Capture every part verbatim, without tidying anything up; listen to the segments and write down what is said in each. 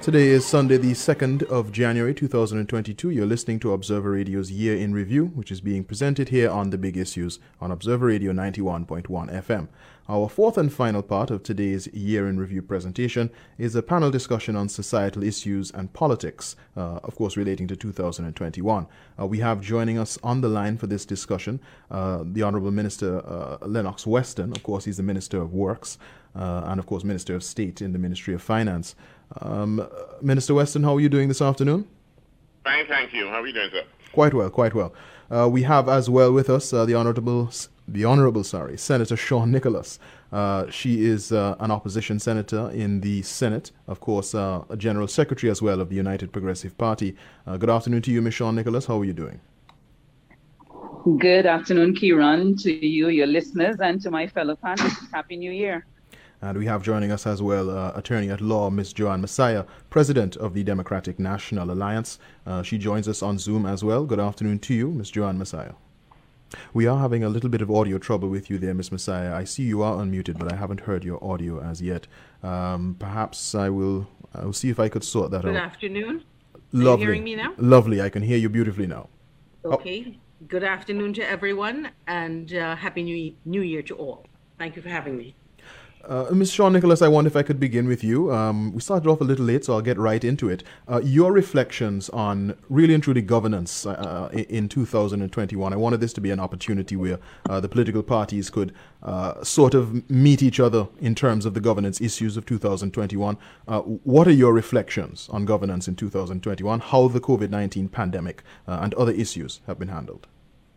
Today is Sunday, the second of January two thousand twenty-two. You're listening to Observer Radio's Year in Review, which is being presented here on The Big Issues on Observer Radio ninety-one point one F M. Our fourth and final part of today's Year in Review presentation is a panel discussion on societal issues and politics, uh, of course relating to two thousand twenty-one. Uh, we have joining us on the line for this discussion uh, the Honourable Minister uh, Lennox Weston. Of course, he's the Minister of Works uh, and, of course, Minister of State in the Ministry of Finance. Um, Minister Weston, how are you doing this afternoon? Fine, thank you. How are you doing, sir? Quite well, quite well. Uh, we have as well with us uh, the honourable, the honourable, sorry, Senator Sean Nicholas. Uh, she is uh, an opposition senator in the Senate, of course, uh, a general secretary as well of the United Progressive Party. Uh, good afternoon to you, Miz Sean Nicholas. How are you doing? Good afternoon, Kieran, to you, your listeners, and to my fellow panelists. Happy New Year. And we have joining us as well uh, attorney at law, Miz Joanne Messiah, president of the Democratic National Alliance. Uh, she joins us on Zoom as well. Good afternoon to you, Miz Joanne Messiah. We are having a little bit of audio trouble with you there, Miz Messiah. I see you are unmuted, but I haven't heard your audio as yet. Um, perhaps I will I will see if I could sort that Good out. afternoon. Lovely. Are you hearing me now? Lovely. I can hear you beautifully now. Okay. Oh. Good afternoon to everyone, and uh, Happy New, New Year to all. Thank you for having me. Uh, Miz Sean Nicholas, I wonder if I could begin with you. Um, we started off a little late, so I'll get right into it. Uh, your reflections on really and truly governance uh, in two thousand twenty-one. I wanted this to be an opportunity where uh, the political parties could uh, sort of meet each other in terms of the governance issues of two thousand twenty-one. Uh, what are your reflections on governance in two thousand twenty-one, how the COVID nineteen pandemic uh, and other issues have been handled?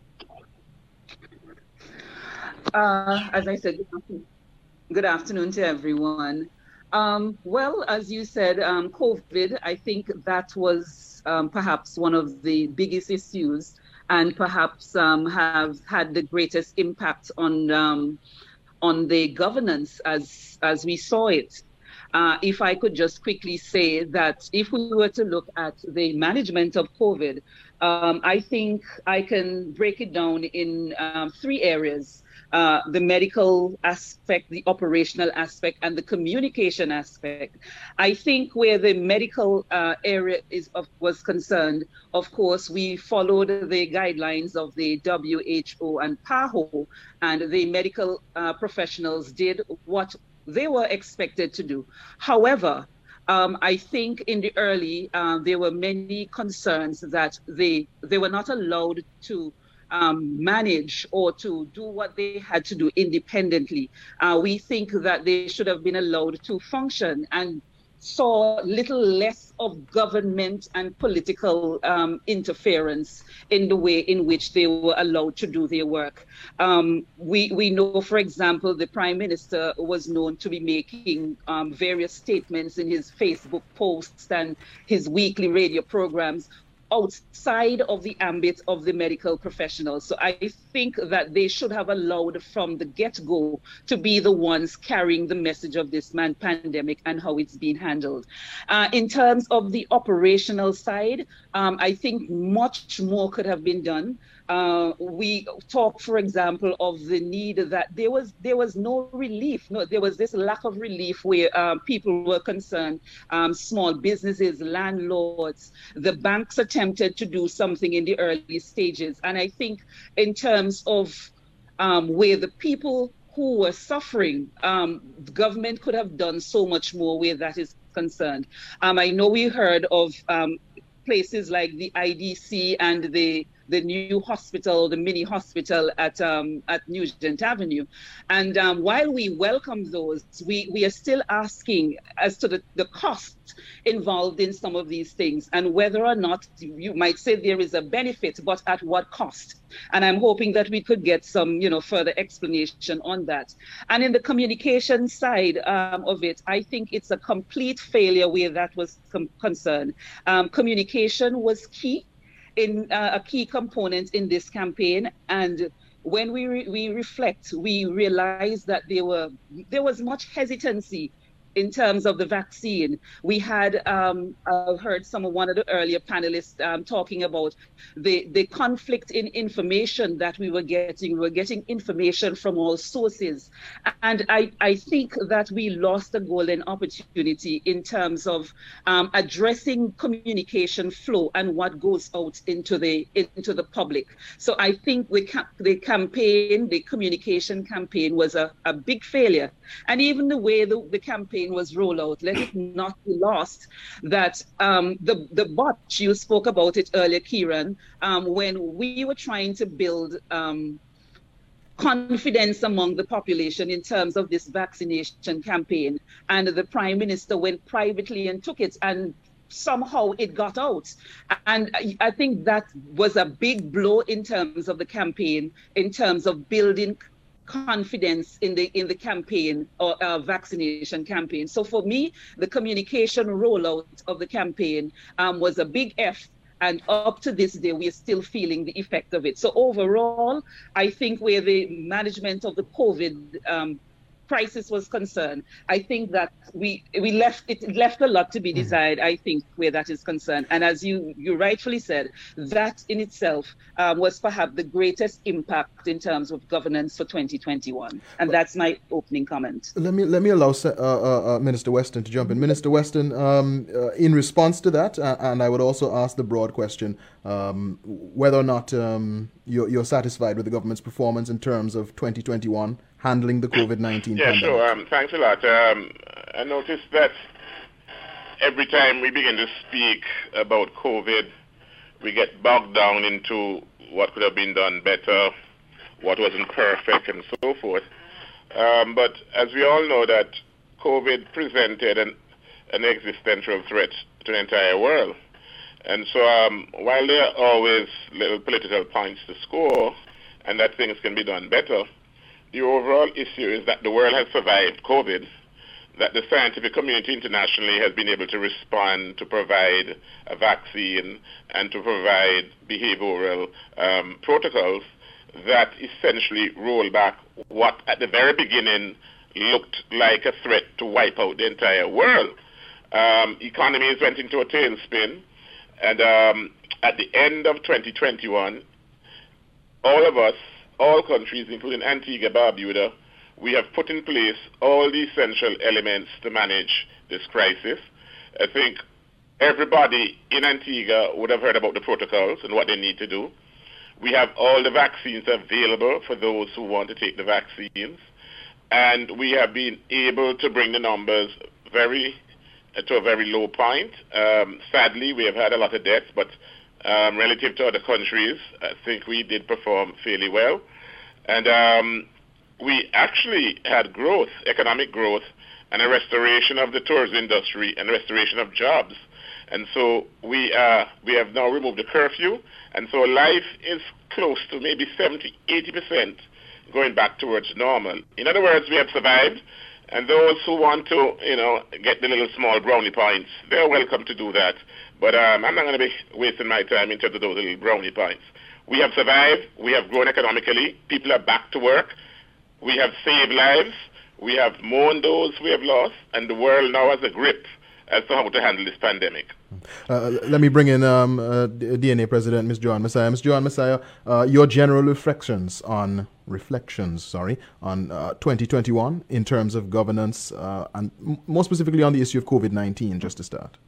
Uh, as I said, good afternoon to everyone. Um, well, as you said, um, COVID, I think that was um, perhaps one of the biggest issues and perhaps um, have had the greatest impact on um, on the governance as, as we saw it. Uh, if I could just quickly say that if we were to look at the management of COVID, um, I think I can break it down in um, three areas. Uh, the medical aspect, the operational aspect, and the communication aspect. I think where the medical uh, area is of, was concerned, of course, we followed the guidelines of the W H O and PAHO, and the medical uh, professionals did what they were expected to do. However, um, I think in the early, uh, there were many concerns that they, they were not allowed to Um, manage or to do what they had to do independently. Uh, we think that they should have been allowed to function and saw little less of government and political um, interference in the way in which they were allowed to do their work. Um, we, we know, for example, the Prime Minister was known to be making um, various statements in his Facebook posts and his weekly radio programs outside of the ambit of the medical professionals. So I think that they should have allowed from the get-go to be the ones carrying the message of this man pandemic and how it's being handled. Uh, in terms of the operational side, um, I think much more could have been done. Uh, we talk, for example, of the need that there was there was no relief. No, there was this lack of relief where um, people were concerned, um, small businesses, landlords, the banks attempted to do something in the early stages. And I think in terms of um, where the people who were suffering, um, the government could have done so much more where that is concerned. Um, I know we heard of um, places like the I D C and the the new hospital, the mini hospital at um, at Nugent Avenue. And um, while we welcome those, we, we are still asking as to the, the cost involved in some of these things and whether or not you might say there is a benefit, but at what cost? And I'm hoping that we could get some, you know, further explanation on that. And in the communication side um, of it, I think it's a complete failure where that was concerned. Um, communication was key. In uh, a key component in this campaign, and when we re we reflect, we realize that there were there was much hesitancy in terms of the vaccine. We had um, I've heard some of one of the earlier panelists um, talking about the the conflict in information that we were getting. We were getting information from all sources, and I I think that we lost a golden opportunity in terms of um, addressing communication flow and what goes out into the into the public. So I think the the campaign, the communication campaign, was a, a big failure, and even the way the, the campaign was rolled out, let it not be lost that um, the the botch, you spoke about it earlier, Kieran, um, when we were trying to build um, confidence among the population in terms of this vaccination campaign, and the Prime Minister went privately and took it, and somehow it got out. And I think that was a big blow in terms of the campaign, in terms of building confidence in the in the campaign or uh, vaccination campaign. So for me, the communication rollout of the campaign um, was a big F. And up to this day, we are still feeling the effect of it. So overall, I think where the management of the COVID um, crisis was concerned, I think that we we left it left a lot to be desired. I think where that is concerned, and as you you rightfully said, that in itself um, was perhaps the greatest impact in terms of governance for twenty twenty-one, and that's my opening comment. Let me let me allow uh, uh, uh, Minister Weston to jump in. Minister Weston, um, uh, in response to that, uh, and I would also ask the broad question um, whether or not um, you're, you're satisfied with the government's performance in terms of twenty twenty-one. Handling the COVID nineteen yeah, pandemic. sure. Um, thanks a lot. Um, I noticed that every time we begin to speak about COVID, we get bogged down into what could have been done better, what wasn't perfect, and so forth. Um, but as we all know that COVID presented an, an existential threat to the entire world. And so um, while there are always little political points to score and that things can be done better, the overall issue is that the world has survived COVID, that the scientific community internationally has been able to respond to provide a vaccine and to provide behavioral um, protocols that essentially roll back what at the very beginning looked like a threat to wipe out the entire world. Um, economies went into a tailspin, and um, at the end of twenty twenty-one, all of us, all countries, including Antigua, Barbuda, we have put in place all the essential elements to manage this crisis. I think everybody in Antigua would have heard about the protocols and what they need to do. We have all the vaccines available for those who want to take the vaccines. And we have been able to bring the numbers very uh, to a very low point. Um, sadly, we have had a lot of deaths, but Um, relative to other countries, I think we did perform fairly well. And um, we actually had growth, economic growth, and a restoration of the tourism industry and restoration of jobs. And so we uh, we have now removed the curfew, and so life is close to maybe seventy, eighty percent going back towards normal. In other words, we have survived, and those who want to, you know, get the little small brownie points, they're welcome to do that. But um, I'm not going to be wasting my time in terms of those little brownie points. We have survived. We have grown economically. People are back to work. We have saved lives. We have mourned those we have lost. And the world now has a grip as to how to handle this pandemic. Uh, let me bring in um, uh, D N A President, Miz Joan Messiah. Miz Joan Messiah, uh, your general reflections on reflections, sorry, on uh, twenty twenty-one in terms of governance, uh, and m- more specifically on the issue of COVID nineteen, just to start.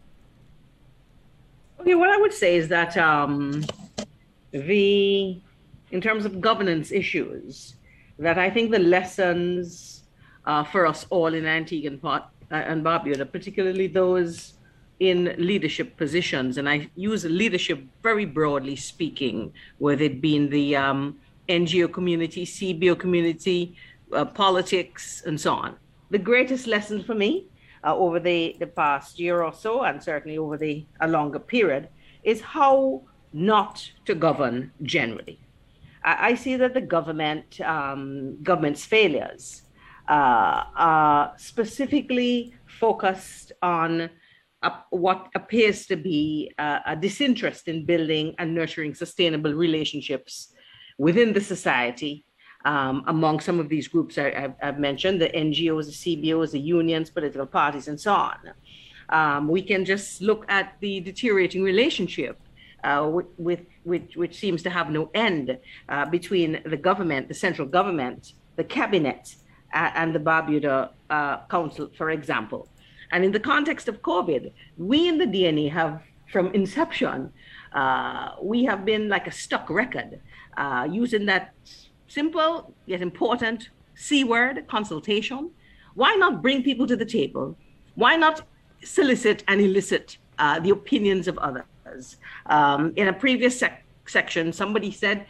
Okay, what I would say is that um, the, in terms of governance issues, that I think the lessons uh, for us all in Antigua and, Bar- and Barbuda, particularly those in leadership positions, and I use leadership very broadly speaking, whether it be in the um, N G O community, C B O community, uh, politics, and so on. The greatest lesson for me Uh, over the, the past year or so, and certainly over the a longer period, is how not to govern generally. I, I see that the government um, government's failures uh, are specifically focused on uh, what appears to be uh, a disinterest in building and nurturing sustainable relationships within the society, um, among some of these groups I, I've, I've mentioned, the N G Os, the C B Os, the unions, political parties, and so on. Um, we can just look at the deteriorating relationship uh, with, with, with, which seems to have no end uh, between the government, the central government, the cabinet, uh, and the Barbuda uh, Council, for example. And in the context of COVID, we in the D N E have, from inception, uh, we have been like a stuck record, uh, using that simple yet important C word, consultation. Why not bring people to the table? Why not solicit and elicit uh, the opinions of others? Um, in a previous sec- section, somebody said,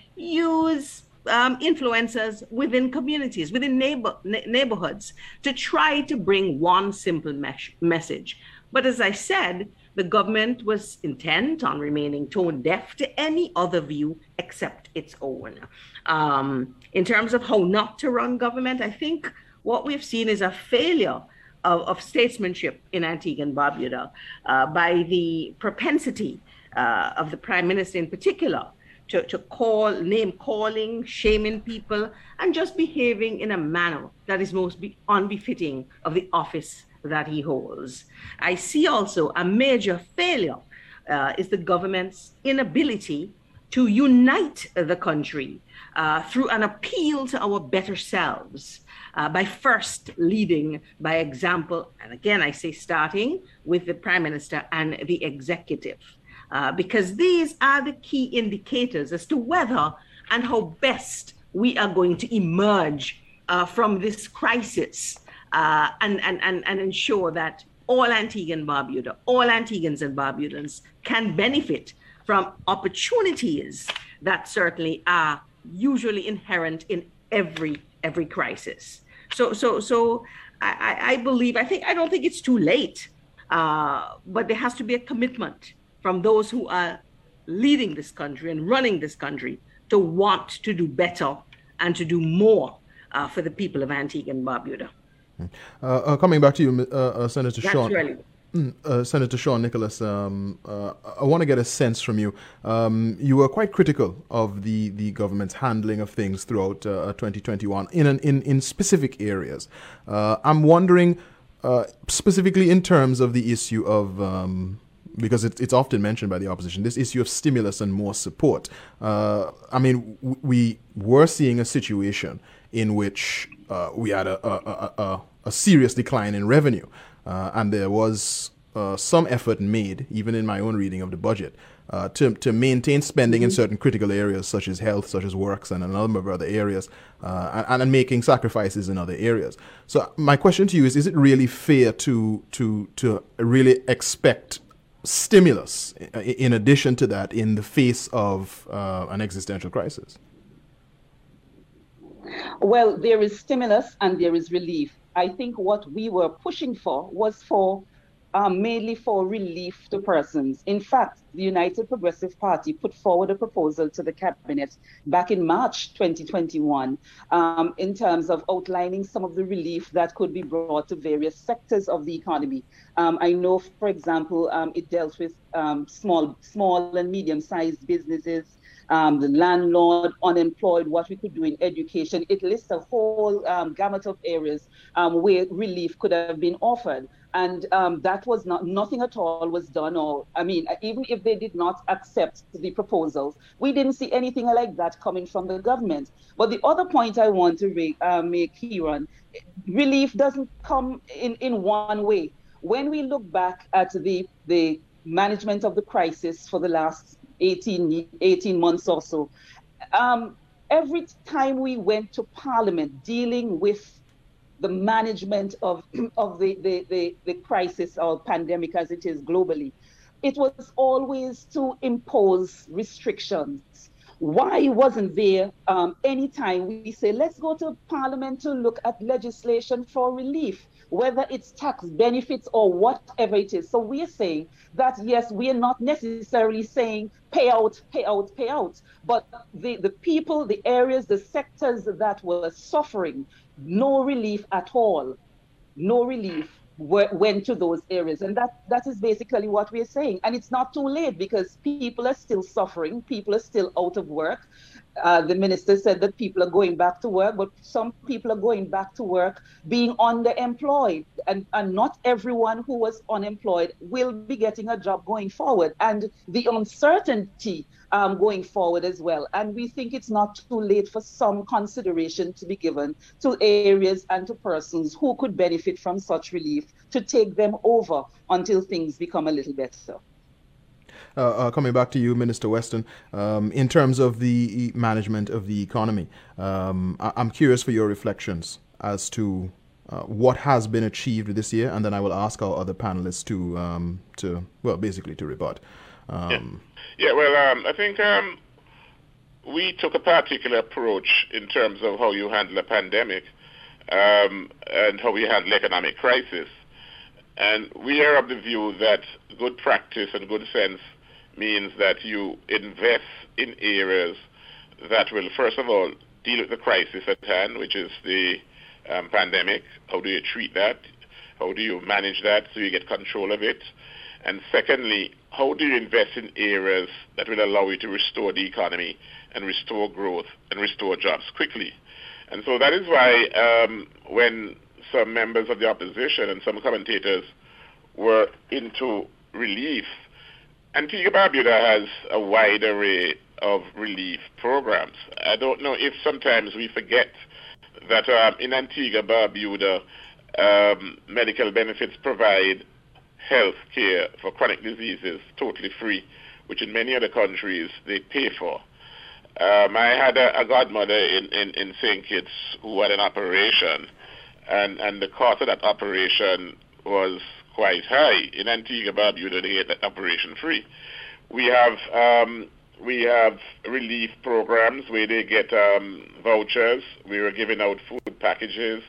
use um, influencers within communities, within neighbor- na- neighborhoods to try to bring one simple mes- message. But as I said, the government was intent on remaining tone deaf to any other view except its own. Um, in terms of how not to run government, I think what we've seen is a failure of, of statesmanship in Antigua and Barbuda uh, by the propensity uh, of the Prime Minister in particular to, to call, name calling, shaming people, and just behaving in a manner that is most be- unbefitting of the office that he holds. I see also a major failure uh, is the government's inability to unite the country uh, through an appeal to our better selves uh, by first leading by example. And again, I say starting with the Prime Minister and the executive, uh, because these are the key indicators as to whether and how best we are going to emerge uh, from this crisis. Uh, and, and, and, and ensure that all Antigua and Barbuda, all Antiguans and Barbudans can benefit from opportunities that certainly are usually inherent in every every crisis. So so so I, I believe, I think, I don't think it's too late, uh, but there has to be a commitment from those who are leading this country and running this country to want to do better and to do more uh, for the people of Antigua and Barbuda. Uh, uh, coming back to you, uh, uh, Senator That's Sean. Really. Uh, Senator Sean Nicholas, um, uh, I want to get a sense from you. Um, you were quite critical of the, the government's handling of things throughout uh, twenty twenty-one in an, in in specific areas. Uh, I'm wondering, uh, specifically in terms of the issue of, um, because it, it's often mentioned by the opposition, this issue of stimulus and more support. Uh, I mean, w- we were seeing a situation in which uh, we had a, a, a, a serious decline in revenue. Uh, and there was uh, some effort made, even in my own reading of the budget, uh, to, to maintain spending mm-hmm. in certain critical areas, such as health, such as works, and a number of other areas, uh, and, and making sacrifices in other areas. So my question to you is, is it really fair to, to, to really expect stimulus in addition to that in the face of uh, an existential crisis? Well, there is stimulus and there is relief. I think what we were pushing for was for um, mainly for relief to persons. In fact, the United Progressive Party put forward a proposal to the cabinet back in March twenty twenty-one um, in terms of outlining some of the relief that could be brought to various sectors of the economy. Um, I know, for example, um, it dealt with um, small, small and medium-sized businesses, Um, the landlord, unemployed, what we could do in education. It lists a whole um, gamut of areas um, where relief could have been offered. And um, that was not, nothing at all was done. Or, I mean, even if they did not accept the proposals, we didn't see anything like that coming from the government. But the other point I want to make, uh, make Kieran, relief doesn't come in, in one way. When we look back at the, the management of the crisis for the last eighteen, eighteen months or so, um, every time we went to Parliament dealing with the management of, of the, the, the, the crisis or pandemic as it is globally, it was always to impose restrictions. Why wasn't there um, any time we say, let's go to Parliament to look at legislation for relief, whether it's tax benefits or whatever it is? So we're saying that, yes, we are not necessarily saying pay out, pay out, pay out, but the, the people, the areas, the sectors that were suffering, no relief at all, no relief went to those areas. And that, that is basically what we're saying. And it's not too late because people are still suffering. People are still out of work. Uh, the minister said that people are going back to work, but some people are going back to work being underemployed. And, and not everyone who was unemployed will be getting a job going forward. And the uncertainty um, going forward as well. And we think it's not too late for some consideration to be given to areas and to persons who could benefit from such relief to take them over until things become a little better. Uh, uh, coming back to you, Minister Weston, um, in terms of the management of the economy, um, I- I'm curious for your reflections as to uh, what has been achieved this year, and then I will ask our other panelists to, um, to well, basically to rebut. Um, yeah. yeah, well, um, I think um, we took a particular approach in terms of how you handle a pandemic um, and how we handle economic crisis. And we are of the view that good practice and good sense means that you invest in areas that will, first of all, deal with the crisis at hand, which is the um, pandemic. How do you treat that? How do you manage that so you get control of it? And secondly, how do you invest in areas that will allow you to restore the economy and restore growth and restore jobs quickly? And so that is why um, when some members of the opposition and some commentators were into relief, Antigua Barbuda has a wide array of relief programs. I don't know if sometimes we forget that um, in Antigua Barbuda, um, medical benefits provide health care for chronic diseases totally free, which in many other countries they pay for. Um, I had a, a godmother in, in, in Saint Kitts who had an operation, and, and the cost of that operation was quite high. In Antigua Barbuda, they get that operation free. We have um, we have relief programs where they get um, vouchers. We were giving out food packages.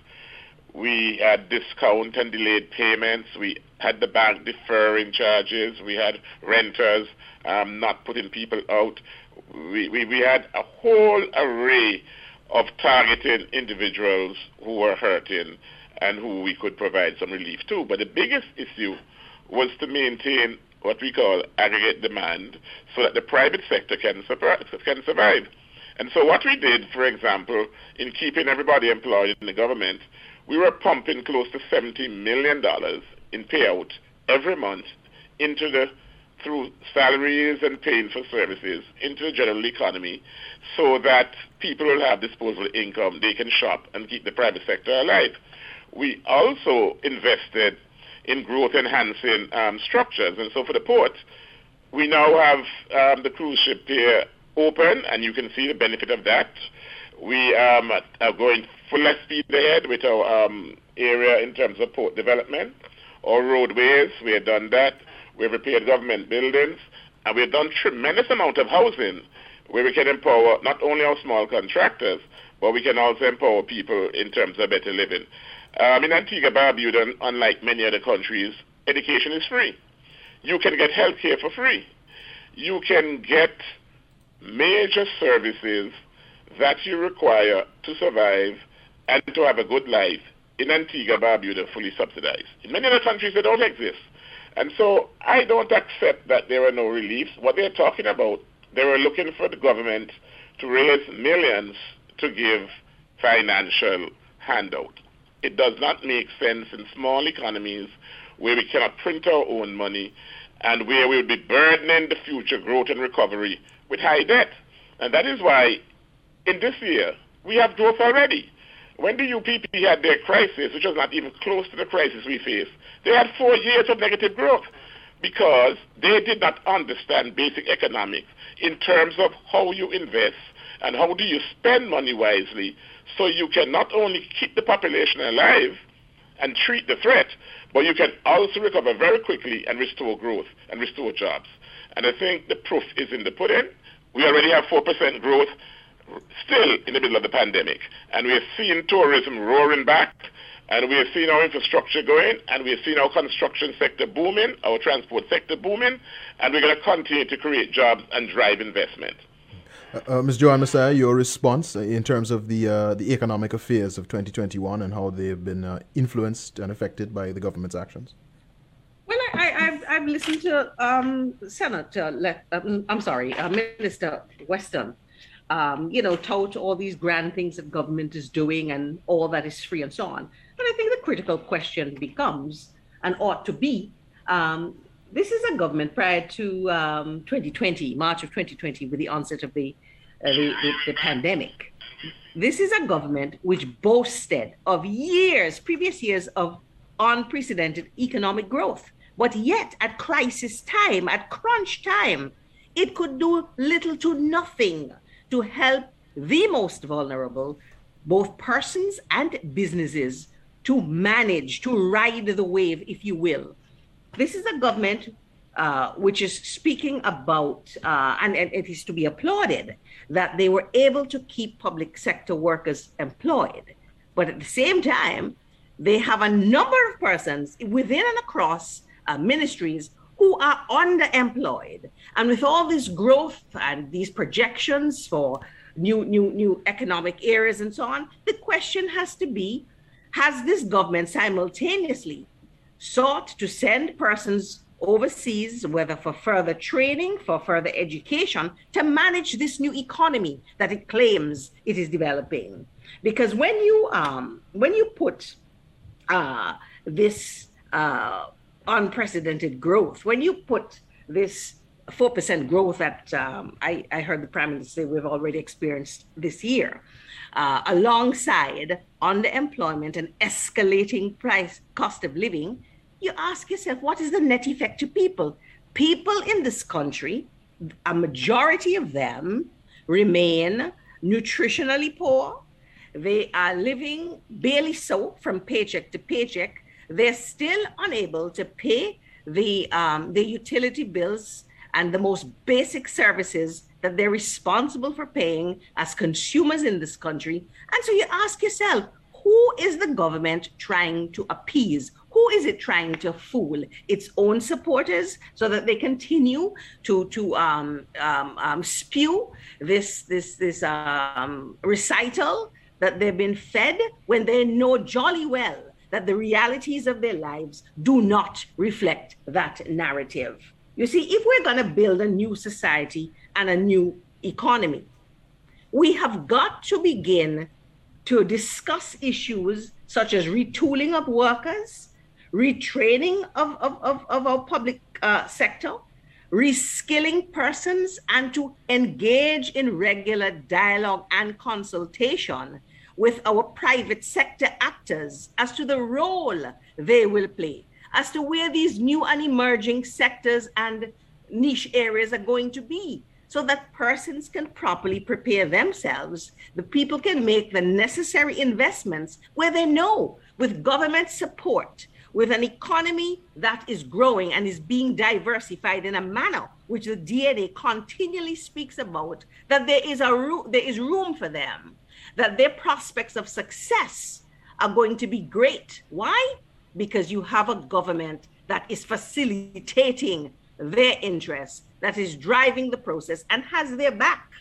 We had discount and delayed payments. We had the bank deferring charges. We had renters um, not putting people out. We, we, we had a whole array of targeting individuals who were hurting and who we could provide some relief to. But the biggest issue was to maintain what we call aggregate demand so that the private sector can, can survive. And so what we did, for example, in keeping everybody employed in the government, we were pumping close to seventy million dollars in payout every month into the through salaries and paying for services into the general economy so that people will have disposable income, they can shop and keep the private sector alive. We also invested in growth-enhancing um, structures. And so for the port, we now have um, the cruise ship pier open, and you can see the benefit of that. We um, are going full speed ahead with our um, area in terms of port development. Our roadways, we have done that. We've repaired government buildings, and we've done tremendous amount of housing where we can empower not only our small contractors, but we can also empower people in terms of better living. Um, in Antigua Barbuda, unlike many other countries, education is free. You can get health care for free. You can get major services that you require to survive and to have a good life in Antigua Barbuda fully subsidized. In many other countries, they don't exist. And so I don't accept that there are no reliefs. What they're talking about, they were looking for the government to raise millions to give financial handout. It does not make sense in small economies where we cannot print our own money and where we will be burdening the future growth and recovery with high debt. And that is why in this year we have growth already. When the U P P had their crisis, which was not even close to the crisis we face, they had four years of negative growth because they did not understand basic economics in terms of how you invest and how do you spend money wisely so you can not only keep the population alive and treat the threat, but you can also recover very quickly and restore growth and restore jobs. And I think the proof is in the pudding. We already have four percent growth still in the middle of the pandemic. And we have seen tourism roaring back, and we have seen our infrastructure going, and we have seen our construction sector booming, our transport sector booming, and we're going to continue to create jobs and drive investment. Uh, uh, Miz Joanne Messiah, your response in terms of the uh, the economic affairs of twenty twenty-one and how they have been uh, influenced and affected by the government's actions? Well, I, I, I've, I've listened to um, Senator, Le- um, I'm sorry, uh, Minister Weston, um, you know, tout all these grand things that government is doing and all that is free and so on. But I think the critical question becomes, and ought to be, um, this is a government prior to um, twenty twenty, March of twenty twenty, with the onset of the, uh, the, the, the pandemic. This is a government which boasted of years, previous years of unprecedented economic growth. But yet, at crisis time, at crunch time, it could do little to nothing to help the most vulnerable, both persons and businesses, to manage, to ride the wave, if you will. This is a government uh, which is speaking about, uh, and, and it is to be applauded, that they were able to keep public sector workers employed. But at the same time, they have a number of persons within and across uh, ministries who are underemployed. And with all this growth and these projections for new, new, new economic areas and so on, the question has to be, has this government simultaneously sought to send persons overseas, whether for further training, for further education, to manage this new economy that it claims it is developing? Because when you um, when you put uh, this uh, unprecedented growth, when you put this four percent growth that um, I, I heard the Prime Minister say we've already experienced this year, uh, alongside underemployment and escalating price cost of living, you ask yourself, what is the net effect to people? People in this country, a majority of them remain nutritionally poor. They are living barely so from paycheck to paycheck. They're still unable to pay the, um, the utility bills and the most basic services that they're responsible for paying as consumers in this country. And so you ask yourself, who is the government trying to appease? Who is it trying to fool? Its own supporters, so that they continue to to um, um, um, spew this this this um, recital that they've been fed, when they know jolly well that the realities of their lives do not reflect that narrative. You see, if we're going to build a new society and a new economy, we have got to begin to discuss issues such as retooling of workers, retraining of, of, of, of our public uh, sector, reskilling persons, and to engage in regular dialogue and consultation with our private sector actors as to the role they will play, as to where these new and emerging sectors and niche areas are going to be, so that persons can properly prepare themselves. The people can make the necessary investments where they know, with government support, with an economy that is growing and is being diversified in a manner which the D N A continually speaks about, that there is a ro- there is room for them, that their prospects of success are going to be great. Why? Because you have a government that is facilitating their interests, that is driving the process and has their back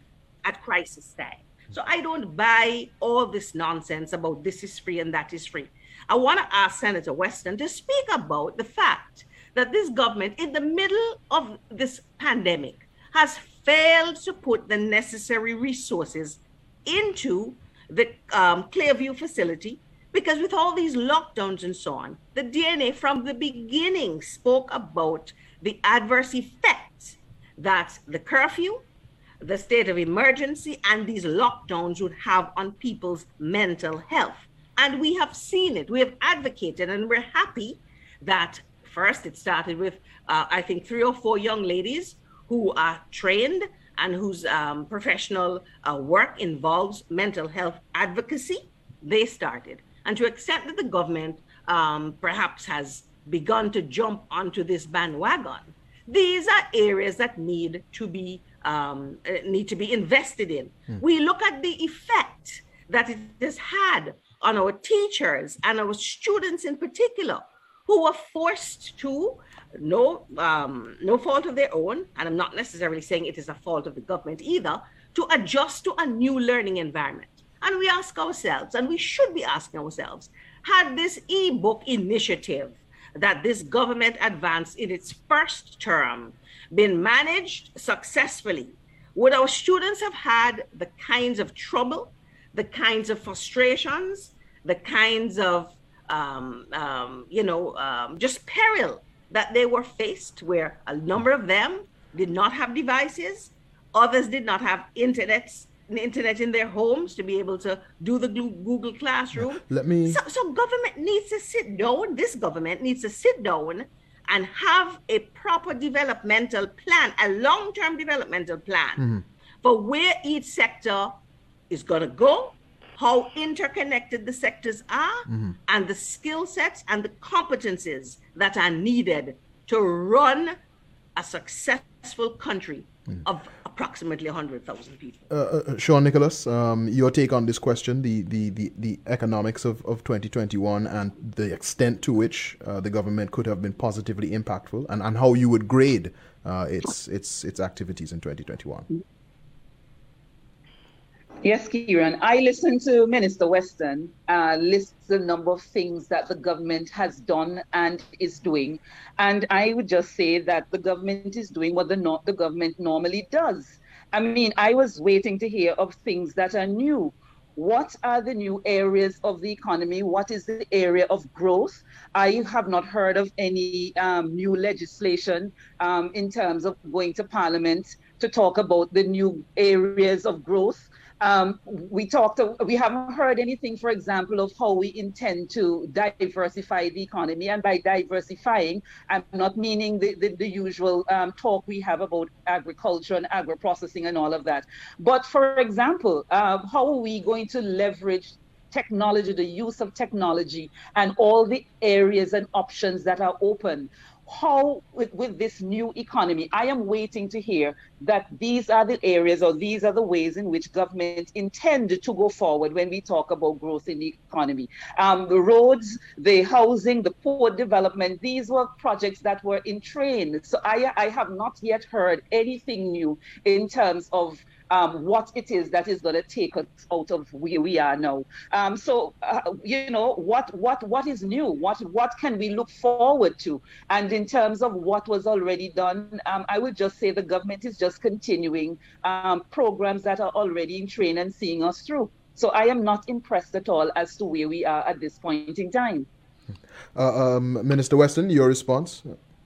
at crisis time. So I don't buy all this nonsense about this is free and that is free. I want to ask Senator Weston to speak about the fact that this government, in the middle of this pandemic, has failed to put the necessary resources into the um, Clearview facility, because with all these lockdowns and so on, the D N A from the beginning spoke about the adverse effects that the curfew, the state of emergency, and these lockdowns would have on people's mental health. And we have seen it, we have advocated, and we're happy that first it started with, uh, I think, three or four young ladies who are trained and whose um, professional uh, work involves mental health advocacy. They started. And to accept that the government um, perhaps has begun to jump onto this bandwagon, these are areas that need to be um, need to be invested in. Hmm. We look at the effect that it has had on our teachers and our students in particular, who were forced to, no, um, no fault of their own, and I'm not necessarily saying it is a fault of the government either, to adjust to a new learning environment. And we ask ourselves, and we should be asking ourselves, had this e-book initiative that this government advanced in its first term been managed successfully, would our students have had the kinds of trouble, the kinds of frustrations, the kinds of, um, um, you know, um, just peril that they were faced, where a number of them did not have devices, others did not have internet, internet in their homes to be able to do the Google Classroom. Let me... So, so government needs to sit down, this government needs to sit down and have a proper developmental plan, a long-term developmental plan mm-hmm. for where each sector is going to go, how interconnected the sectors are, mm-hmm. and the skill sets and the competencies that are needed to run a successful country mm. of approximately one hundred thousand people. Uh, uh, Sean Nicholas, um, your take on this question, the, the, the, the economics of, of twenty twenty-one and the extent to which uh, the government could have been positively impactful, and, and how you would grade uh, its, its, its activities in twenty twenty-one. Yes, Kieran. I listened to Minister Weston uh, list the number of things that the government has done and is doing. And I would just say that the government is doing what the, no- the government normally does. I mean, I was waiting to hear of things that are new. What are the new areas of the economy? What is the area of growth? I have not heard of any um, new legislation um, in terms of going to Parliament to talk about the new areas of growth. Um, we talked, we haven't heard anything, for example, of how we intend to diversify the economy. And by diversifying, I'm not meaning the, the, the usual um, talk we have about agriculture and agro-processing and all of that. But for example, uh, how are we going to leverage technology, the use of technology, and all the areas and options that are open? How, with, with this new economy, I am waiting to hear that these are the areas or these are the ways in which government intend to go forward when we talk about growth in the economy. Um, the roads, the housing, the port development, these were projects that were in train. So I, I have not yet heard anything new in terms of Um, what it is that is going to take us out of where we are now. Um, so, uh, you know, what what what is new? What what can we look forward to? And in terms of what was already done, um, I would just say the government is just continuing um, programs that are already in train and seeing us through. So I am not impressed at all as to where we are at this point in time. Uh, um, Minister Weston, your response?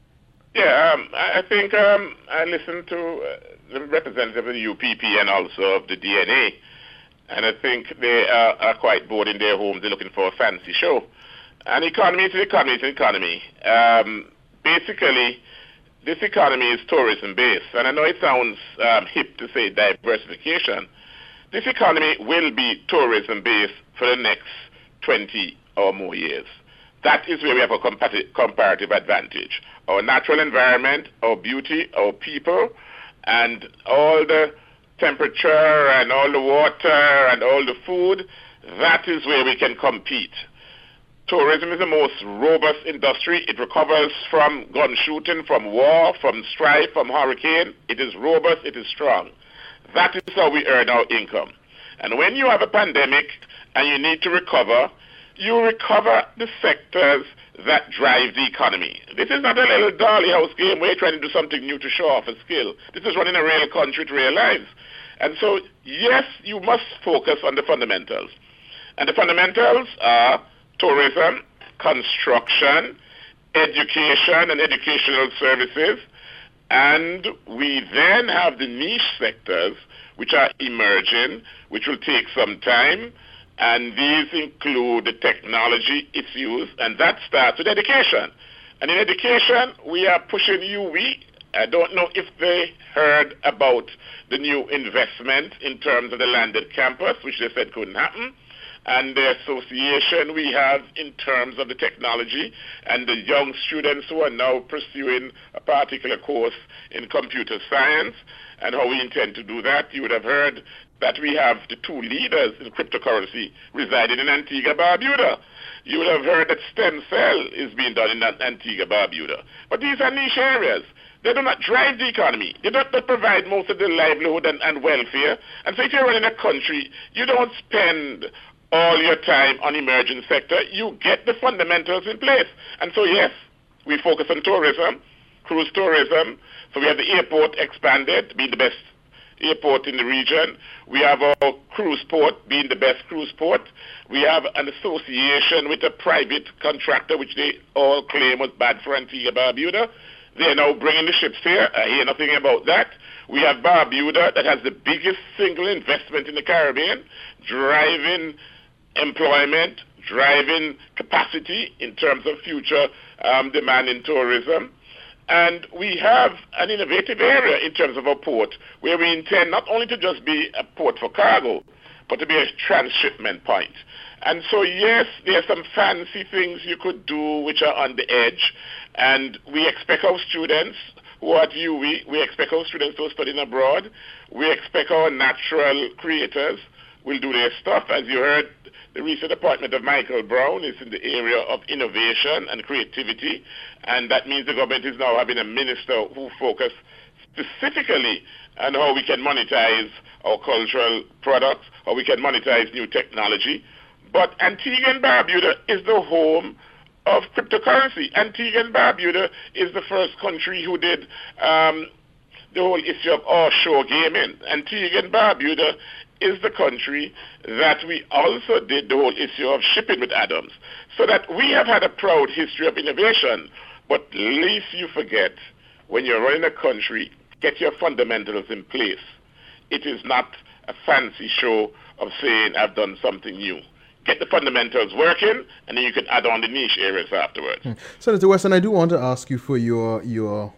Yeah, um, I think um, I listened to uh, the representative of the U P P and also of the D N A, and I think they are, are quite bored in their homes. They're looking for a fancy show. And economy is an economy is an economy. Um, basically, this economy is tourism-based, and I know it sounds um, hip to say diversification. This economy will be tourism-based for the next twenty or more years. That is where we have a compati- comparative advantage. Our natural environment, our beauty, our people, and all the temperature and all the water and all the food, that is where we can compete. Tourism is the most robust industry. It recovers from gun shooting, from war, from strife, from hurricane. It is robust, it is strong. That is how we earn our income. And when you have a pandemic and you need to recover, you recover the sectors that drive the economy. This is not a little dolly house game where you're trying to do something new to show off a skill. This is running a real country to real lives. And so, yes, you must focus on the fundamentals. And the fundamentals are tourism, construction, education and educational services. And we then have the niche sectors which are emerging, which will take some time. And these include the technology, its use, and that starts with education. And in education, we are pushing U W I. I don't know if they heard about the new investment in terms of the landed campus, which they said couldn't happen, and the association we have in terms of the technology and the young students who are now pursuing a particular course in computer science and how we intend to do that. You would have heard that we have the two leaders in cryptocurrency residing in Antigua, Barbuda. You would have heard that stem cell is being done in Antigua, Barbuda. But these are niche areas. They do not drive the economy. They do not provide most of the livelihood and, and welfare. And so if you're running a country, you don't spend all your time on emerging sector. You get the fundamentals in place. And so, yes, we focus on tourism, cruise tourism. So we have the airport expanded, being the best airport in the region. We have our cruise port being the best cruise port. We have an association with a private contractor, which they all claim was bad for Antigua Barbuda. They are now bringing the ships here. I hear nothing about that. We have Barbuda that has the biggest single investment in the Caribbean, driving employment, driving capacity in terms of future um, demand in tourism. And we have an innovative area in terms of our port, where we intend not only to just be a port for cargo, but to be a transshipment point. And so, yes, there are some fancy things you could do which are on the edge, and we expect our students who are at U W I, we expect our students who are studying abroad, we expect our natural creators will do their stuff. As you heard, the recent appointment of Michael Brown is in the area of innovation and creativity, and that means the government is now having a minister who focuses specifically on how we can monetize our cultural products, how we can monetize new technology. But Antigua and Barbuda is the home of cryptocurrency. Antigua and Barbuda is the first country who did um, the whole issue of offshore gaming. Antigua and Barbuda is the country that we also did the whole issue of shipping with Adams. So that we have had a proud history of innovation. But least you forget, when you're running a country, get your fundamentals in place. It is not a fancy show of saying, I've done something new. Get the fundamentals working, and then you can add on the niche areas afterwards. Hmm. Senator Weston, I do want to ask you for your your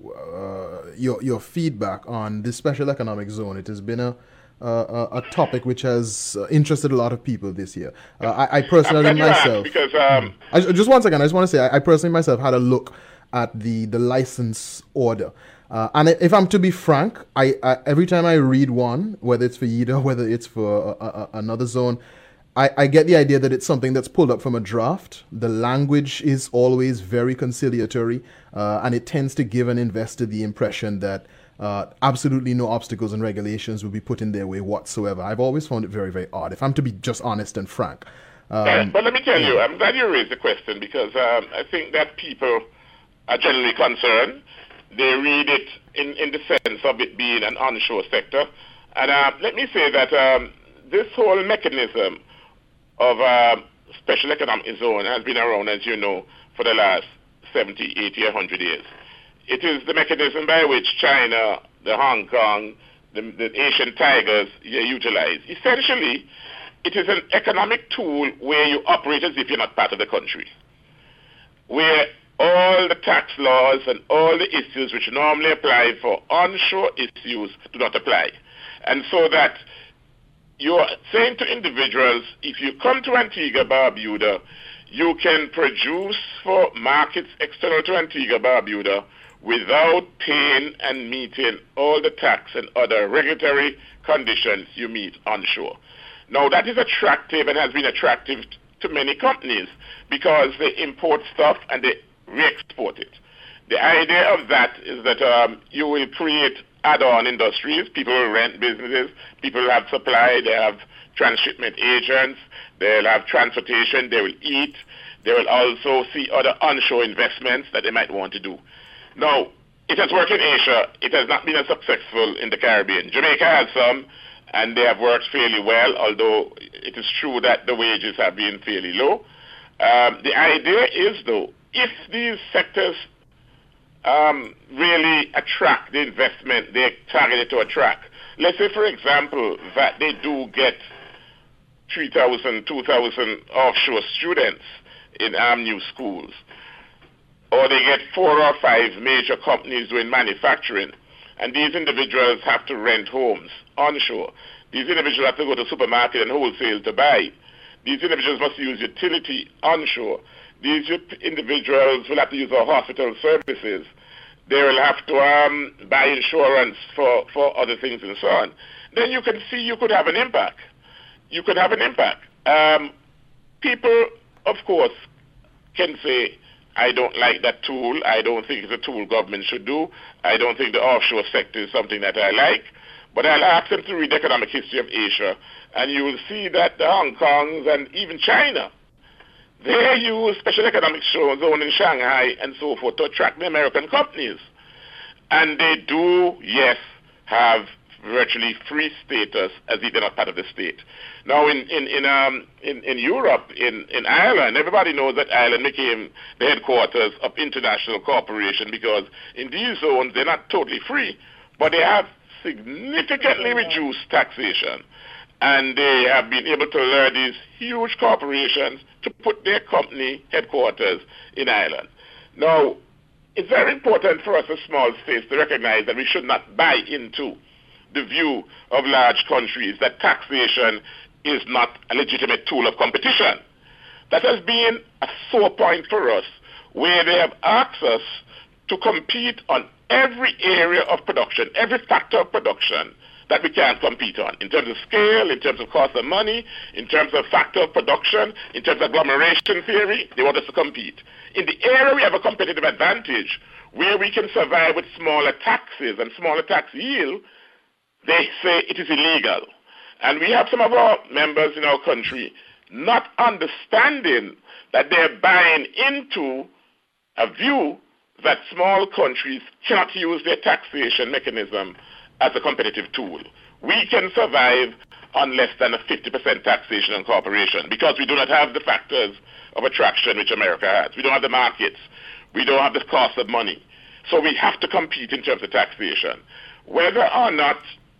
uh, your your feedback on this special economic zone. It has been a uh, a topic which has uh, interested a lot of people this year. Uh, I, I personally myself, because um, I, just one second, I just want to say I, I personally myself had a look at the the license order. Uh, and if I'm to be frank, I, I every time I read one, whether it's for Yida, whether it's for a, a, another zone, I, I get the idea that it's something that's pulled up from a draft. The language is always very conciliatory, uh, and it tends to give an investor the impression that uh, absolutely no obstacles and regulations will be put in their way whatsoever. I've always found it very, very odd, if I'm to be just honest and frank. Um, yeah, but let me tell you, I'm glad you raised the question, because um, I think that people are generally concerned. They read it in, in the sense of it being an onshore sector. And uh, let me say that um, this whole mechanism of uh, special economic zone has been around, as you know, for the last seventy, eighty, one hundred years. It is the mechanism by which China, the Hong Kong, the, the Asian tigers utilize. Essentially, it is an economic tool where you operate as if you're not part of the country, where all the tax laws and all the issues which normally apply for onshore issues do not apply. And so that you're saying to individuals, if you come to Antigua Barbuda, you can produce for markets external to Antigua Barbuda without paying and meeting all the tax and other regulatory conditions you meet onshore. Now, that is attractive and has been attractive to many companies because they import stuff and they re-export it. The idea of that is that um, you will create add-on industries. People will rent businesses. People will have supply. They have transshipment agents. They'll have transportation. They will eat. They will also see other onshore investments that they might want to do. Now, it has worked in Asia. It has not been as successful in the Caribbean. Jamaica has some, and they have worked fairly well, although it is true that the wages have been fairly low. Um, the idea is, though, if these sectors um, really attract the investment they're targeted to attract, let's say, for example, that they do get three thousand, two thousand offshore students in A M U schools, or they get four or five major companies doing manufacturing, and these individuals have to rent homes onshore. These individuals have to go to the supermarket and wholesale to buy. These individuals must use utility onshore. These individuals will have to use our hospital services. They will have to um, buy insurance for, for other things and so on. Then you can see you could have an impact. You could have an impact. Um, people, of course, can say, I don't like that tool. I don't think it's a tool government should do. I don't think the offshore sector is something that I like. But I'll ask them to read the economic history of Asia, and you will see that the Hong Kongs and even China, they use special economic zone in Shanghai and so forth to attract the American companies. And they do, yes, have virtually free status as if they're not part of the state. Now, in in in um in, in Europe, in, in Ireland, everybody knows that Ireland became the headquarters of international cooperation because in these zones they're not totally free, but they have significantly reduced taxation, and they have been able to lure these huge corporations to put their company headquarters in Ireland. Now, it's very important for us as small states to recognize that we should not buy into the view of large countries that taxation is not a legitimate tool of competition. That has been a sore point for us, where they have asked us to compete on every area of production, every factor of production that we can't compete on, in terms of scale, in terms of cost of money, in terms of factor of production, in terms of agglomeration theory. They want us to compete. In the area we have a competitive advantage, where we can survive with smaller taxes and smaller tax yield, they say it is illegal. And we have some of our members in our country not understanding that they're buying into a view that small countries cannot use their taxation mechanism as a competitive tool. We can survive on less than a fifty percent taxation on corporation because we do not have the factors of attraction which America has. We don't have the markets. We don't have the cost of money. So we have to compete in terms of taxation. Whether or not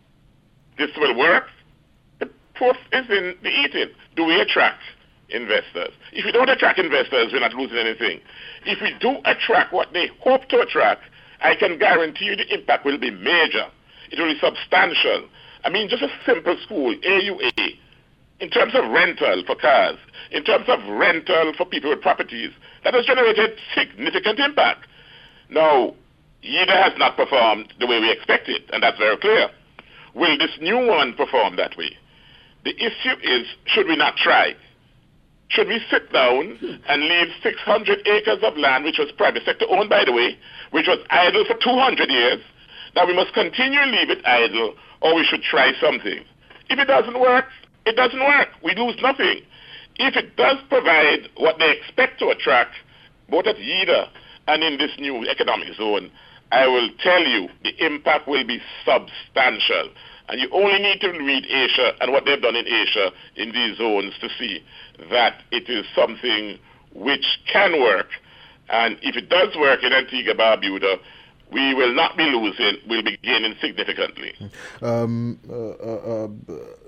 this will work, the proof is in the eating. Do we attract investors? If we don't attract investors, we're not losing anything. If we do attract what they hope to attract, I can guarantee you the impact will be major. It will be substantial. I mean, just a simple school, A U A, in terms of rental for cars, in terms of rental for people with properties, that has generated significant impact. Now, Y I D A has not performed the way we expected, and that's very clear. Will this new one perform that way? The issue is, should we not try? Should we sit down and leave six hundred acres of land, which was private sector owned, by the way, which was idle for two hundred years, that we must continue to leave it idle, or we should try something? If it doesn't work, it doesn't work. We lose nothing. If it does provide what they expect to attract, both at Y I D A and in this new economic zone, I will tell you the impact will be substantial. And you only need to read Asia and what they've done in Asia in these zones to see that it is something which can work. And if it does work in Antigua Barbuda, we will not be losing, we'll be gaining significantly. Um, uh, uh, uh,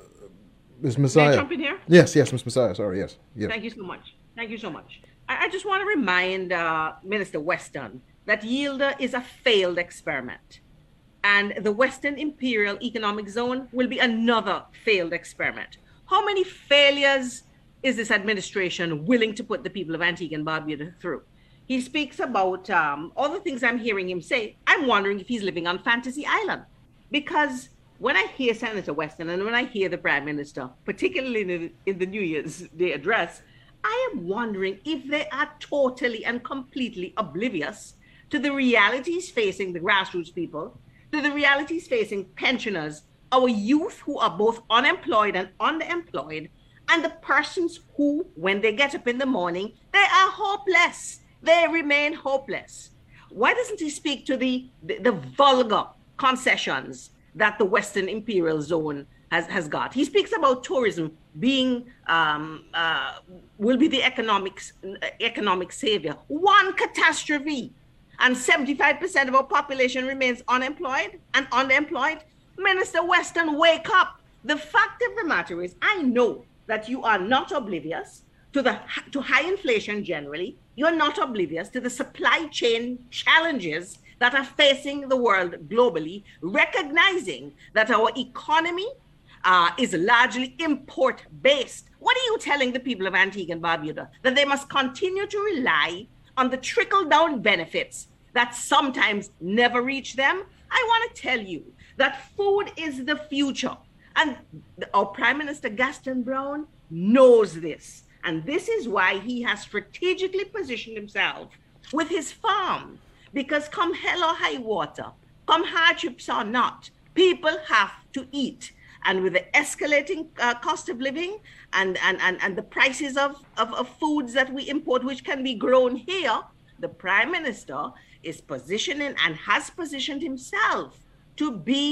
Miz Messiah. May I jump in here? Yes, yes, Miz Messiah, sorry, yes. yes. Thank you so much. Thank you so much. I, I just want to remind uh, Minister Weston that Y I D A is a failed experiment. And the Western Imperial Economic Zone will be another failed experiment. How many failures is this administration willing to put the people of Antigua and Barbuda through? He speaks about um, all the things I'm hearing him say. I'm wondering if he's living on Fantasy Island. Because when I hear Senator Weston and when I hear the Prime Minister, particularly in the, in the New Year's Day address, I am wondering if they are totally and completely oblivious to the realities facing the grassroots people, to the realities facing pensioners, our youth who are both unemployed and underemployed, and the persons who, when they get up in the morning, they are hopeless. They remain hopeless. Why doesn't he speak to the, the, the vulgar concessions that the Western Imperial Zone has, has got? He speaks about tourism being, um, uh, will be the economics, economic savior. One catastrophe, and seventy-five percent of our population remains unemployed and underemployed. Minister Weston, wake up. The fact of the matter is, I know that you are not oblivious to the to high inflation generally. You're not oblivious to the supply chain challenges that are facing the world globally, recognizing that our economy uh, is largely import-based. What are you telling the people of Antigua and Barbuda? That they must continue to rely on the trickle-down benefits that sometimes never reach them? I want to tell you that food is the future. And our Prime Minister Gaston Brown knows this. And this is why he has strategically positioned himself with his farm. Because come hell or high water, come hardships or not, people have to eat. And with the escalating uh, cost of living and, and, and, and the prices of, of, of foods that we import, which can be grown here, the Prime Minister is positioning and has positioned himself to be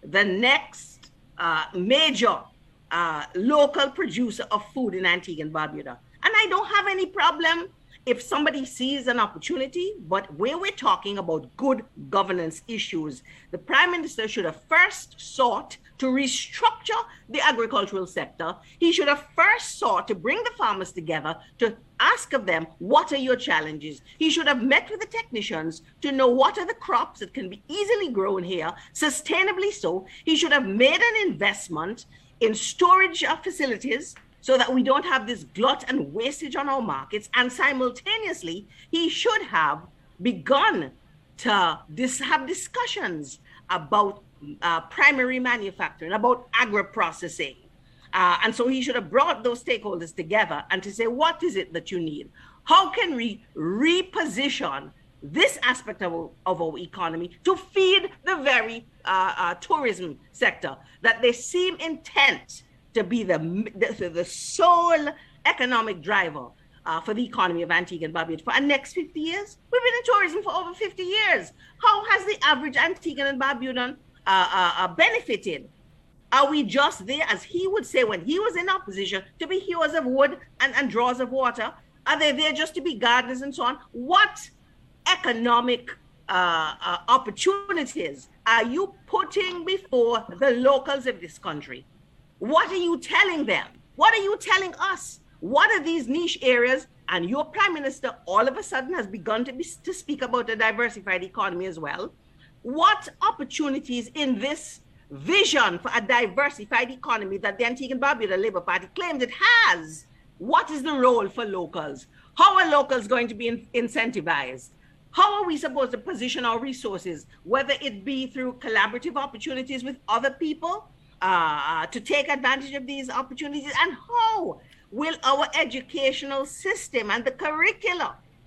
the next uh, major uh, local producer of food in Antigua and Barbuda. And I don't have any problem if somebody sees an opportunity, but where we're talking about good governance issues, the Prime Minister should have first sought to restructure the agricultural sector. He should have first sought to bring the farmers together to ask of them, what are your challenges? He should have met with the technicians to know what are the crops that can be easily grown here, sustainably so. He should have made an investment in storage uh, facilities so that we don't have this glut and wastage on our markets. And simultaneously, he should have begun to dis- have discussions about uh, primary manufacturing, about agro-processing. Uh, and so he should have brought those stakeholders together and to say, what is it that you need? How can we reposition this aspect of our, of our economy to feed the very uh, uh, tourism sector that they seem intent to be the, the, the sole economic driver uh, for the economy of Antigua and Barbuda for the next fifty years? We've been in tourism for over fifty years. How has the average Antiguan and Barbudan uh, uh, uh, benefited? Are we just there, as he would say when he was in opposition, to be hewers of wood and, and drawers of water? Are they there just to be gardeners and so on? What economic uh, uh, opportunities are you putting before the locals of this country? What are you telling them? What are you telling us? What are these niche areas? And your Prime Minister all of a sudden has begun to, be, to speak about a diversified economy as well. What opportunities in this vision for a diversified economy that the Antigua and Barbuda Labour Party claims it has? What is the role for locals? How are locals going to be in, incentivized? How are we supposed to position our resources, whether it be through collaborative opportunities with other people, Uh, to take advantage of these opportunities? And how will our educational system and the curricula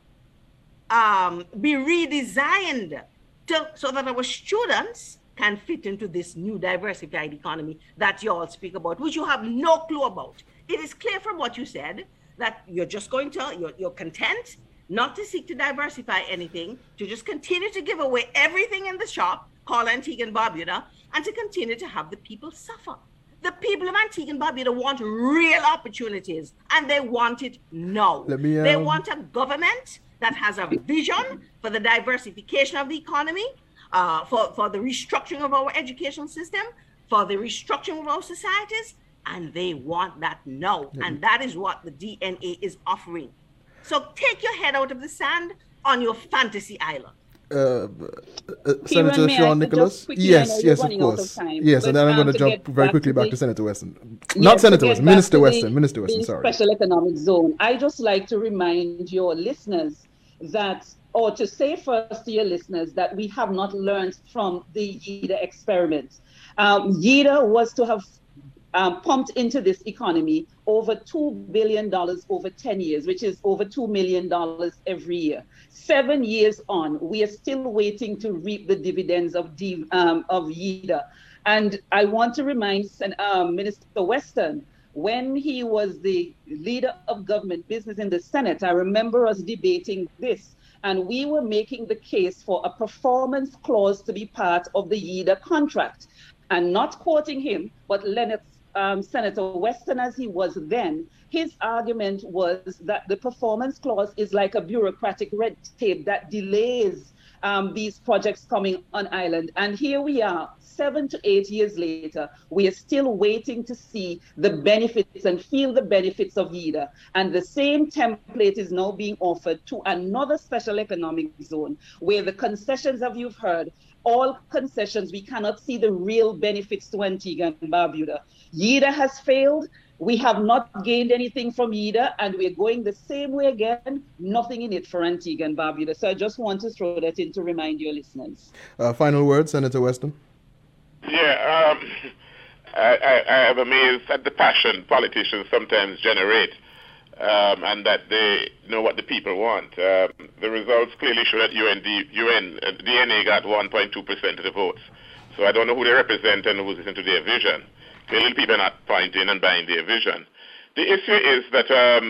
um, be redesigned to, so that our students can fit into this new diversified economy that you all speak about, which you have no clue about? It is clear from what you said that you're just going to, you're, you're content not to seek to diversify anything, to just continue to give away everything in the shop called Antigua and Barbuda, and to continue to have the people suffer. The people of Antigua and Barbuda want real opportunities, and they want it now. Let me, um... They want a government that has a vision for the diversification of the economy, uh, for, for the restructuring of our education system, for the restructuring of our societies, and they want that now. Mm-hmm. And that is what the D N A is offering. So take your head out of the sand on your fantasy island. Uh, uh, Senator Sean Nicholas? Yes, yes, of course. Of time, yes, but, and then I'm um, going to jump very quickly back to Senator Weston. Yes, Not Senator Weston, Minister Weston. The, Minister Weston, sorry. Special Economic Zone. I just like to remind your listeners that, or to say first to your listeners, that we have not learned from the YIDA experiment. Um, YIDA was to have um, pumped into this economy over two billion dollars over ten years, which is over two million dollars every year. Seven years on, we are still waiting to reap the dividends of, D, um, of YIDA. And I want to remind um, Minister Weston, when he was the leader of government business in the Senate, I remember us debating this, and we were making the case for a performance clause to be part of the YIDA contract. And not quoting him, but Leonard Um, Senator Weston, as he was then, his argument was that the performance clause is like a bureaucratic red tape that delays um, these projects coming on island. And here we are, seven to eight years later, we are still waiting to see the benefits and feel the benefits of YIDA. And the same template is now being offered to another special economic zone, where the concessions, as you've heard, all concessions, we cannot see the real benefits to Antigua and Barbuda. YIDA has failed. We have not gained anything from YIDA, and we're going the same way again, nothing in it for Antigua and Barbuda. So I just want to throw that in to remind your listeners. Uh, final word, Senator Weston. Yeah, um, I, I, I am amazed at the passion politicians sometimes generate, um, and that they know what the people want. Um, the results clearly show that U N D, U N, uh, D N A got one point two percent of the votes. So I don't know who they represent and who's into their vision. Clearly people are not pointing and buying their vision. The issue is that um,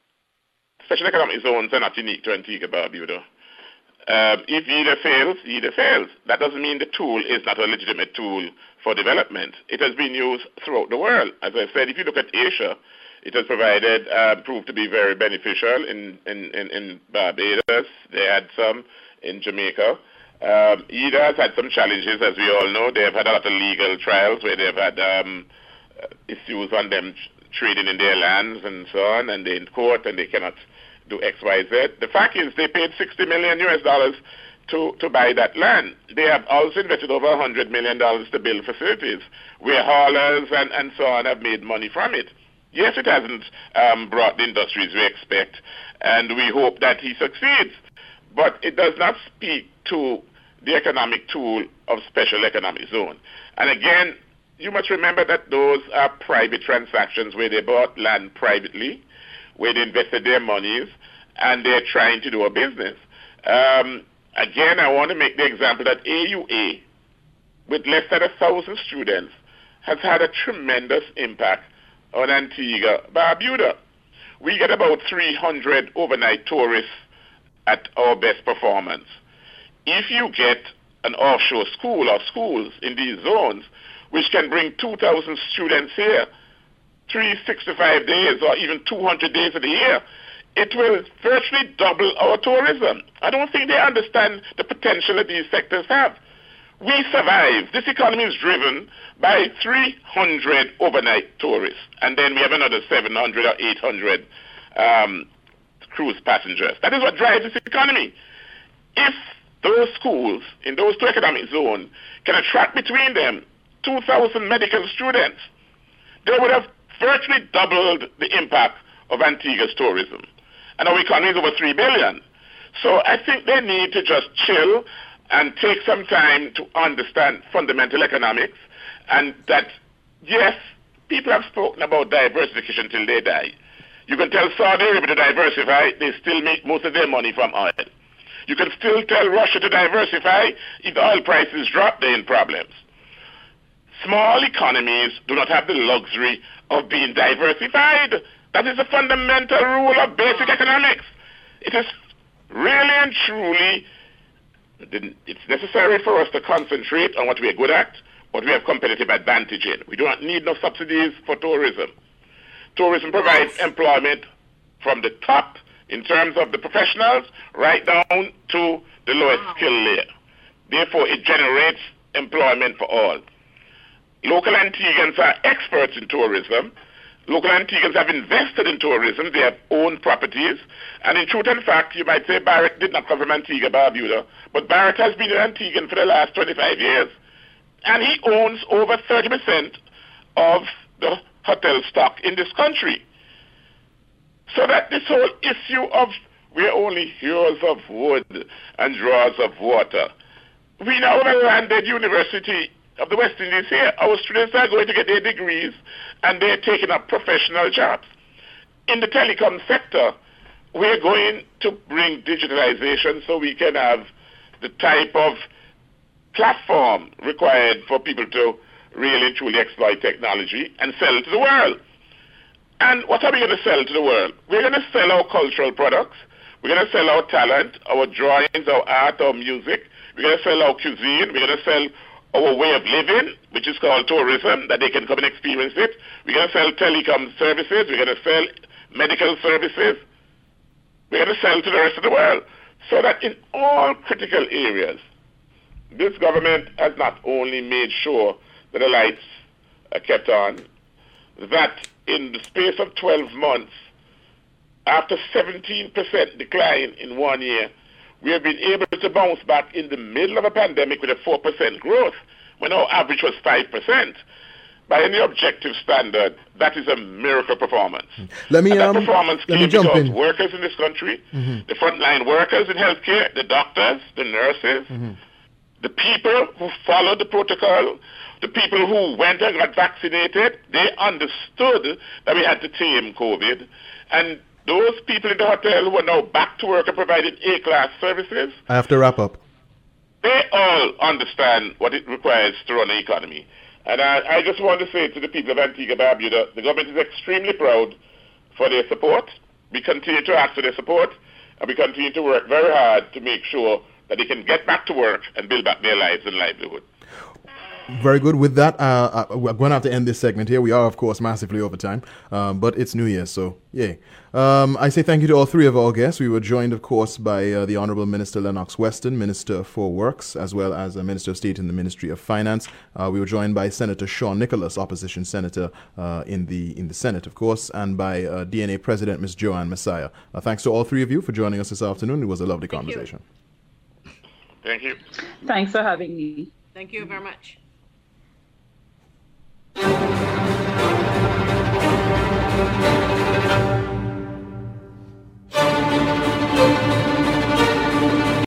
special economic zones are not unique to Antigua and Barbuda. Um, if YIDA fails, YIDA fails. That doesn't mean the tool is not a legitimate tool for development. It has been used throughout the world. As I said, if you look at Asia, it has provided, uh, proved to be very beneficial in, in, in, in Barbados. They had some in Jamaica. Um, E D A has had some challenges, as we all know. They have had a lot of legal trials where they have had um, issues on them trading in their lands and so on, and they're in court and they cannot do X, Y, Z. The fact is they paid sixty million U S dollars to, to buy that land. They have also invested over one hundred million dollars to build facilities where haulers and, and so on have made money from it. Yes, it hasn't um, brought the industries we expect, and we hope that he succeeds. But it does not speak to the economic tool of special economic zone. And again, you must remember that those are private transactions where they bought land privately, where they invested their monies, and they're trying to do a business. Um, again, I want to make the example that A U A, with less than a thousand students, has had a tremendous impact on Antigua Barbuda. We get about three hundred overnight tourists at our best performance. If you get an offshore school or schools in these zones, which can bring two thousand students here, three hundred sixty-five days or even two hundred days of the year, it will virtually double our tourism. I don't think they understand the potential that these sectors have. We survive. This economy is driven by three hundred overnight tourists, and then we have another seven hundred or eight hundred um, cruise passengers. That is what drives this economy. If those schools in those two economic zones can attract between them two thousand medical students, they would have virtually doubled the impact of Antigua's tourism. And our economy is over three billion dollars. So I think they need to just chill and take some time to understand fundamental economics, and that, yes, people have spoken about diversification till they die. You can tell Saudi Arabia to diversify, they still make most of their money from oil. You can still tell Russia to diversify, if the oil prices drop, they're in problems. Small economies do not have the luxury of being diversified. That is a fundamental rule of basic economics. It is really and truly, it's necessary for us to concentrate on what we are good at, what we have competitive advantage in. We do not need no subsidies for tourism. Tourism provides employment from the top in terms of the professionals right down to the lowest skill layer. Therefore, it generates employment for all. Local Antiguans are experts in tourism. Local Antiguans have invested in tourism. They have owned properties. And in truth and fact, you might say Barrett did not come from Antigua Barbuda, but Barrett has been an Antiguan for the last twenty-five years. And he owns over thirty percent of the hotel stock in this country. So that this whole issue of we're only hewers of wood and drawers of water. We now have a landed university of the West Indies here. Our students are going to get their degrees and they're taking up professional jobs. In the telecom sector, we're going to bring digitalization so we can have the type of platform required for people to really and truly exploit technology and sell it to the world. And what are we going to sell to the world? We're going to sell our cultural products. We're going to sell our talent, our drawings, our art, our music. We're going to sell our cuisine. We're going to sell our way of living, which is called tourism, that they can come and experience it. We're going to sell telecom services. We're going to sell medical services. We're going to sell to the rest of the world. So that in all critical areas, this government has not only made sure that the lights are kept on, that in the space of twelve months, after seventeen percent decline in one year, we have been able to bounce back in the middle of a pandemic with a four percent growth, when our average was five percent. By any objective standard, that is a miracle performance. Let me, and that um, performance let came me jump because in. workers in this country, Mm-hmm. the frontline workers in healthcare, the doctors, the nurses, Mm-hmm. the people who followed the protocol, the people who went and got vaccinated, they understood that we had to tame COVID. And those people in the hotel who are now back to work and providing A-class services, I have to wrap up. they all understand what it requires to run an economy. And I, I just want to say to the people of Antigua Barbuda, the government is extremely proud for their support. We continue to ask for their support, and we continue to work very hard to make sure that they can get back to work and build back their lives and livelihood. Very good. With that, uh, uh, we're going to have to end this segment here. We are, of course, massively over time, um, but it's New Year, so yay. Um, I say thank you to all three of our guests. We were joined, of course, by uh, the Honourable Minister Lennox Weston, Minister for Works, as well as a Minister of State in the Ministry of Finance. Uh, we were joined by Senator Sean Nicholas, Opposition Senator uh, in the in the Senate, of course, and by uh, D N A President Miz Joanne Messiah. Uh, thanks to all three of you for joining us this afternoon. It was a lovely Thank conversation. You. Thank you. Thanks for having me. Thank you very much.